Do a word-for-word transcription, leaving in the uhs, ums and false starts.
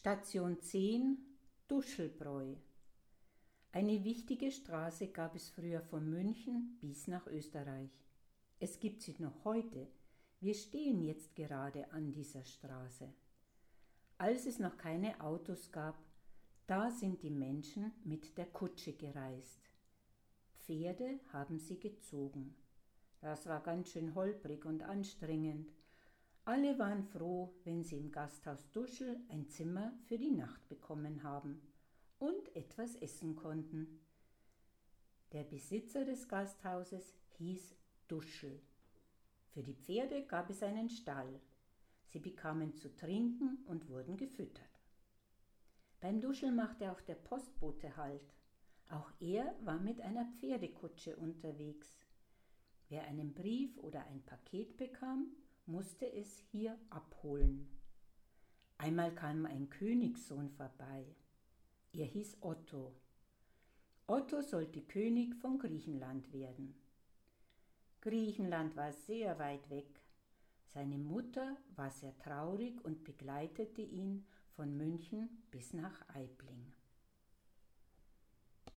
Station zehn Duschelbräu. Eine wichtige Straße gab es früher von München bis nach Österreich. Es gibt sie noch heute. Wir stehen jetzt gerade an dieser Straße. Als es noch keine Autos gab, da sind die Menschen mit der Kutsche gereist. Pferde haben sie gezogen. Das war ganz schön holprig und anstrengend. Alle waren froh, wenn sie im Gasthaus Duschel ein Zimmer für die Nacht bekommen haben und etwas essen konnten. Der Besitzer des Gasthauses hieß Duschel. Für die Pferde gab es einen Stall. Sie bekamen zu trinken und wurden gefüttert. Beim Duschel machte auch der Postbote Halt. Auch er war mit einer Pferdekutsche unterwegs. Wer einen Brief oder ein Paket bekam, musste es hier abholen. Einmal kam ein Königssohn vorbei. Er hieß Otto. Otto sollte König von Griechenland werden. Griechenland war sehr weit weg. Seine Mutter war sehr traurig und begleitete ihn von München bis nach Aibling.